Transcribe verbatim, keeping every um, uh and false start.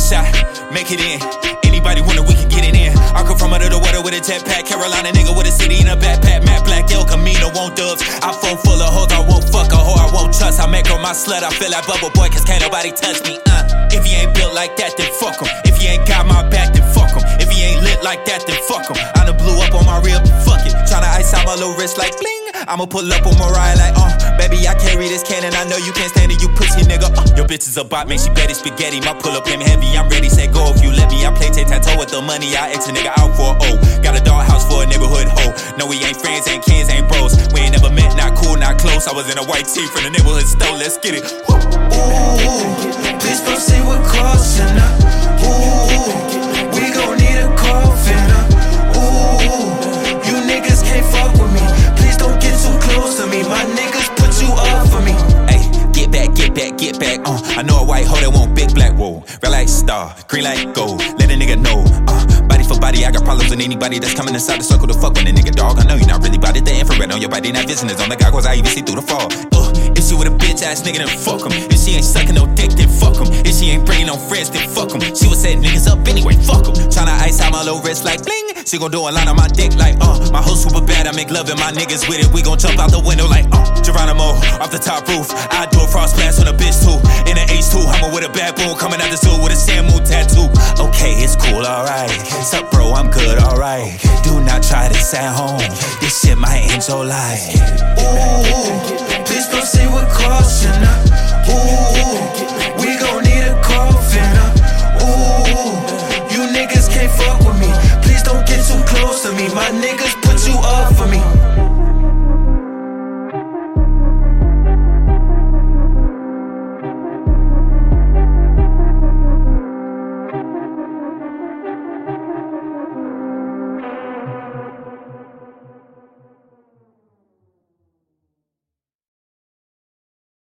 shot, make it in. Anybody wonder we can get it in. I come from under the water with a jetpack. Carolina nigga with a city in a backpack. Matt Black, El Camino, won't dubs. iPhone full of hoes, I won't fuck a hoe, I won't trust. I make her my slut, I feel like Bubble Boy, cause can't nobody touch me, uh. If he ain't built like that, then fuck him. If he ain't got my back, then fuck him. If he ain't lit like that, then fuck him. I done blew up on my real, fuck it. Tryna ice out my little wrist like bling. I'ma pull up on Mariah like, uh, baby, I carry this cannon. I know you can't stand it, you pussy nigga. Uh, your bitch is a bot, man, she betty spaghetti. My pull up him heavy, I'm ready, say go if you let me. I play tic-tac-toe with the money, I X a nigga out for a O. Got a doghouse for a neighborhood hoe. No, we ain't friends, ain't kids, ain't bros. We ain't never met, not cool, not close. I was in a white tee from the neighborhood store, let's get it. Ooh, please don't say we're crossing up. Ooh, we gon' need a coffin up. Ooh, you niggas can't fuck with me. Please don't get too close to me. My niggas put you up for me. Hey, get back, get back, get back. Uh, I know a white hoe that want big black wool. Red like star, green like gold. Let a nigga know. Uh, body for body, I got problems with anybody that's coming inside the circle to fuck with a nigga, dog. I know you're not really about it. The infrared on your body, not vision is on the goggles. I even see through the fog. Uh, if she with a bitch ass nigga, then fuck him. If she ain't sucking no dick, then fuck him. If she ain't bringing no friends, then fuck him. She was setting niggas up anyway, fuck him. Tryna ice out my little wrist like bling. She gon' do a line on my dick like, uh. My hoe super bad, I make love and my niggas with it. We gon' jump out the window like, uh. Geronimo, off the top roof. I do a frost blast on a bitch too. In an H two, Hummer with a bad boom. Coming out the zoo with a Samu tattoo. Okay, it's cool, alright. Sup, bro, I'm good, alright. Do not try this at home. This shit might end your life. Ooh, please don't say we're crossing up. Ooh, we gon'